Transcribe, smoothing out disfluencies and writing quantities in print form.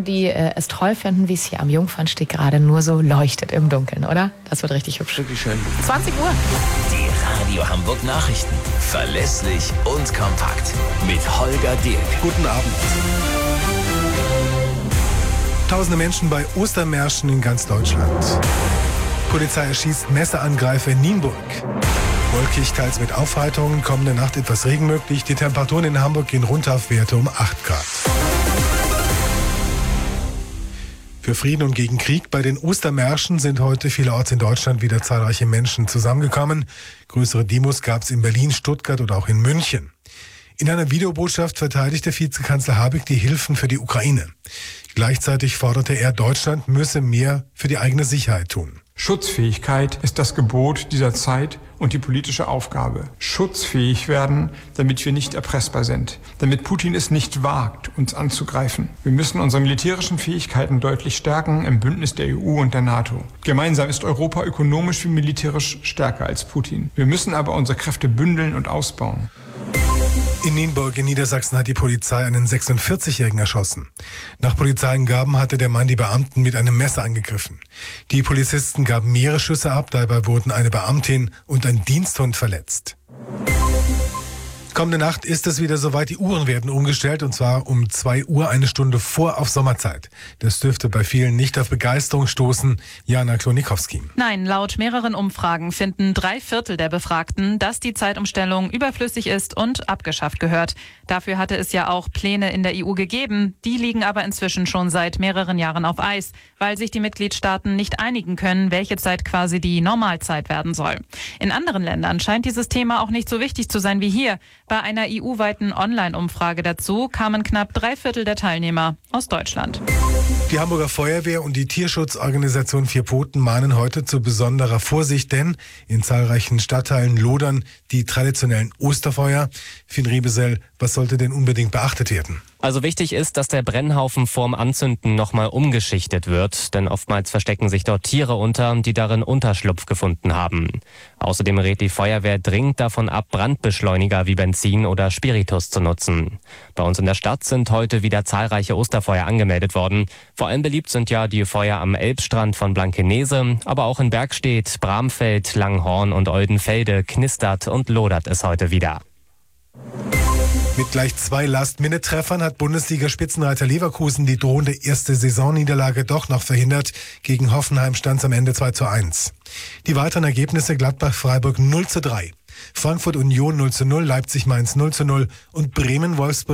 die es toll finden, wie es hier am Jungfernsteg gerade nur so leuchtet im Dunkeln, oder? Das wird richtig hübsch. Wirklich schön. 20 Uhr. Die Radio Hamburg Nachrichten. Verlässlich und kompakt. Mit Holger Dirk. Guten Abend. Tausende Menschen bei Ostermärschen in ganz Deutschland. Polizei erschießt Messerangreifer in Nienburg. Wolkig, teils mit Aufheiterungen, kommende Nacht etwas Regen möglich. Die Temperaturen in Hamburg gehen runter auf Werte um 8 Grad. Für Frieden und gegen Krieg. Bei den Ostermärschen sind heute vielerorts in Deutschland wieder zahlreiche Menschen zusammengekommen. Größere Demos gab es in Berlin, Stuttgart oder auch in München. In einer Videobotschaft verteidigte Vizekanzler Habeck die Hilfen für die Ukraine. Gleichzeitig forderte er, Deutschland müsse mehr für die eigene Sicherheit tun. Schutzfähigkeit ist das Gebot dieser Zeit und die politische Aufgabe. Schutzfähig werden, damit wir nicht erpressbar sind, damit Putin es nicht wagt, uns anzugreifen. Wir müssen unsere militärischen Fähigkeiten deutlich stärken im Bündnis der EU und der NATO. Gemeinsam ist Europa ökonomisch wie militärisch stärker als Putin. Wir müssen aber unsere Kräfte bündeln und ausbauen. In Nienburg in Niedersachsen hat die Polizei einen 46-Jährigen erschossen. Nach Polizeiangaben hatte der Mann die Beamten mit einem Messer angegriffen. Die Polizisten gaben mehrere Schüsse ab, dabei wurden eine Beamtin und ein Diensthund verletzt. Kommende Nacht ist es wieder soweit, die Uhren werden umgestellt und zwar um 2 Uhr, eine Stunde vor auf Sommerzeit. Das dürfte bei vielen nicht auf Begeisterung stoßen. Jana Klonikowski. Nein, laut mehreren Umfragen finden 3/4 der Befragten, dass die Zeitumstellung überflüssig ist und abgeschafft gehört. Dafür hatte es ja auch Pläne in der EU gegeben. Die liegen aber inzwischen schon seit mehreren Jahren auf Eis, weil sich die Mitgliedstaaten nicht einigen können, welche Zeit quasi die Normalzeit werden soll. In anderen Ländern scheint dieses Thema auch nicht so wichtig zu sein wie hier. Bei einer EU-weiten Online-Umfrage dazu kamen knapp 3/4 der Teilnehmer aus Deutschland. Die Hamburger Feuerwehr und die Tierschutzorganisation Vier Pfoten mahnen heute zu besonderer Vorsicht, denn in zahlreichen Stadtteilen lodern die traditionellen Osterfeuer. Finn Riebesell, was sollte denn unbedingt beachtet werden? Also wichtig ist, dass der Brennhaufen vorm Anzünden nochmal umgeschichtet wird, denn oftmals verstecken sich dort Tiere unter, die darin Unterschlupf gefunden haben. Außerdem rät die Feuerwehr dringend davon ab, Brandbeschleuniger wie Benzin oder Spiritus zu nutzen. Bei uns in der Stadt sind heute wieder zahlreiche Osterfeuer angemeldet worden. Vor allem beliebt sind ja die Feuer am Elbstrand von Blankenese, aber auch in Bergstedt, Bramfeld, Langhorn und Oldenfelde knistert und lodert es heute wieder. Mit gleich 2 Last-Minute-Treffern hat Bundesliga-Spitzenreiter Leverkusen die drohende erste Saisonniederlage doch noch verhindert. Gegen Hoffenheim stand es am Ende 2:1. Die weiteren Ergebnisse: Gladbach-Freiburg 0:3, Frankfurt-Union 0:0, Leipzig-Mainz 0:0 und Bremen-Wolfsburg